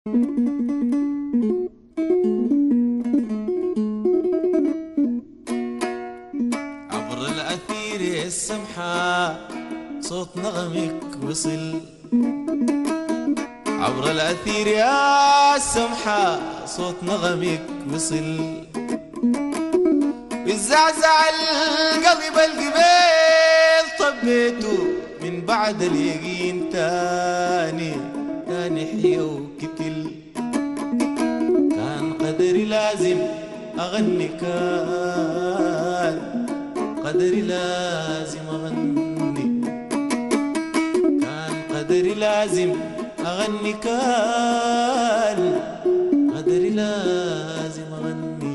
عبر الأثير السمحة صوت نغمك وصل. عبر الأثير يا السمحة صوت نغمك وصل. بالزعزع القلب القبيل طبيته من بعد اليقين تاني حيا وكتل. كان قدري لازم أغني، كان قدري لازم أغني، كان قدري لازم أغني، كان قدري لازم أغني،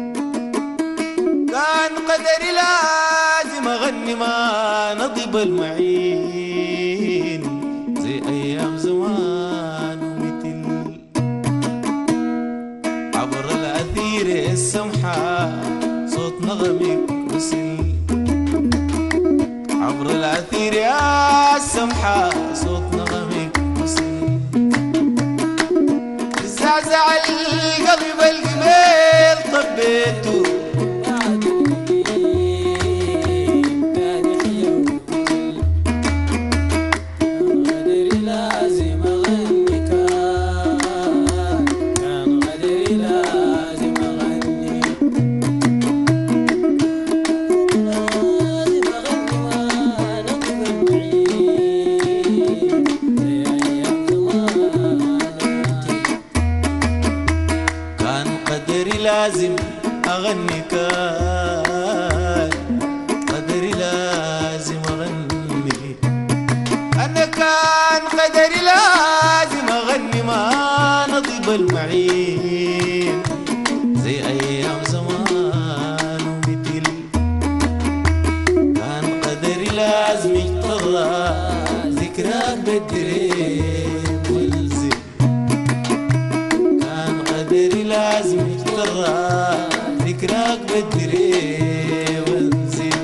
كان قدري لازم أغني ما نضب المعين زي أيام زمان ومثل. عبر الأثير السمحة صوت نغمك وصل. عبر الأثير يا السمحة صوت نغمك وصل. زعزع القلب القبيل طبيته لازم أغني، كان قدري لازم أغني. أنا كان قدري لازم أغني ما نضب المعين زي أيام زمان ومثل. كان قدري لازم يضطر ذكراك بالدريم والزل. كان قدري لازم ذكراك بدري وانزل.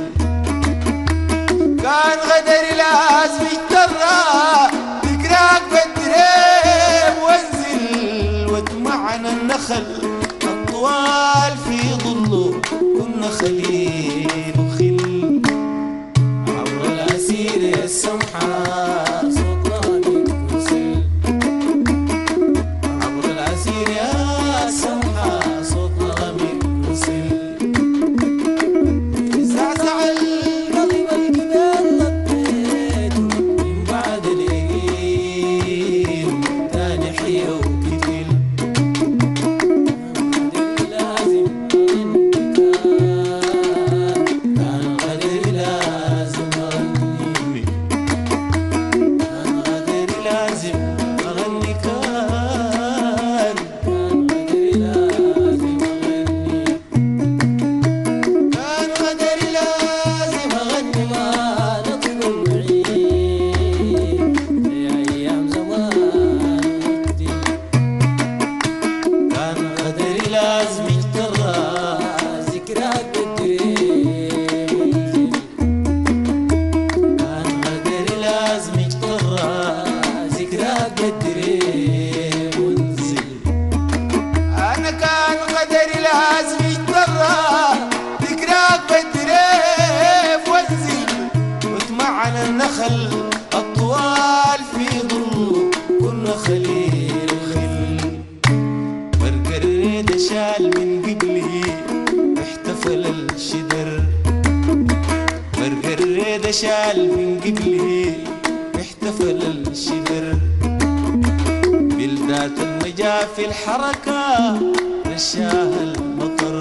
كان قدري لازم يجترى ذكراك بدري وانزل. واتمعنا النخل الطوال في ظله كنا خليل وخل. عبر الأسير السمحة صوت نغمك وصل. عبر الأسير يا السمحة صوت نغمك وصل. زعزع القلب القبيل طبيته من بعد اليقين تاني حيا وكتل. كان قدري لازم أغني، كان قدري لازم أغني، كان قدري لازم أغني، كان قدري لازم أغني ما نطلب المعين زي أيام زمان وجدي. كان قدري لازم يجترى ذكراك بالدريم والزل. كان قدري لازم يجترى ذكراك بالدريم والزل. أنا كان قدري لازم يجترى ذكراك بالدريم والزل. واتمعنا النخل الطوال في ظله كنا خليل وخل. برق الريد شال من قبلي احتفل الشدر. برق الريد شال من قبلي احتفل الشدر. بلدات المجا في الحركة رشاها المطر.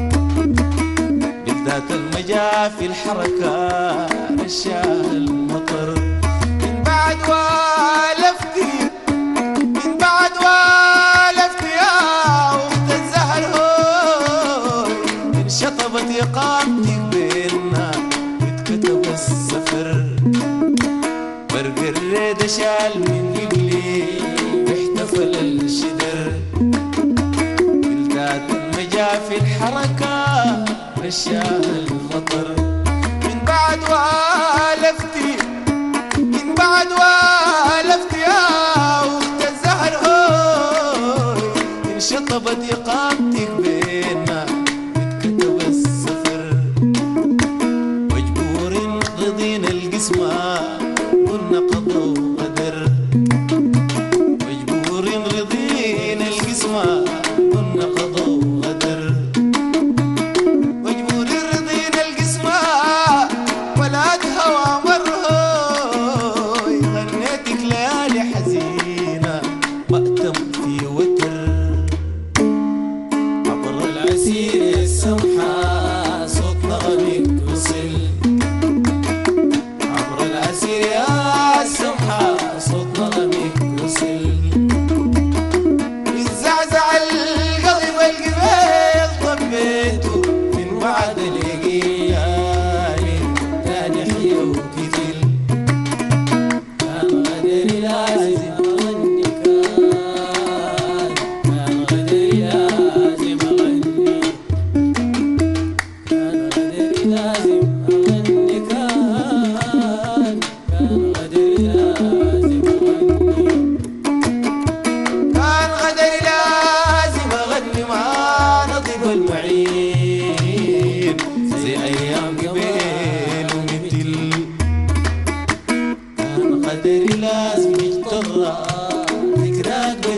بلدات المجا في الحركة رشاها المطر. من بعد والفتي، من بعد والفتي يا أخت الزهر هوي. انشطبت إقامتك بيننا واتكتب السفر. برق الريد شال من قبلي احتفل الشدر. بلدات المجا في الحركة رشاها المطر. من بعد والفتي، من بعد والفتي يا أخت الزهر هوي. طبت إقامتك بينا بتكتب السفر، مجبور رضينا القسمة قلنا قضى وقدر، مجبور رضينا القسمة قلنا قضى وقدر، مجبور رضينا القسمة ولاد هوى مرهوي، غنيتك ليالي حزينة مأتم في وتر، عبر العسير السمحة صوت نغمك وصل، عبر العسير يا السمحة صوت نغمك وصل، الزعزع القلب والقبيل طبيته من بعد اليقياني تاني حي وكتل، كان غدري لازم أغني، كان غدري لازم أغني، كان غدري لازم أغني، كان غدري لازم أغني، كان غدري لازم أغني مع نطيب المعين زي أيام قبيل ومثل، كان غدري لازم يجترى ذكراك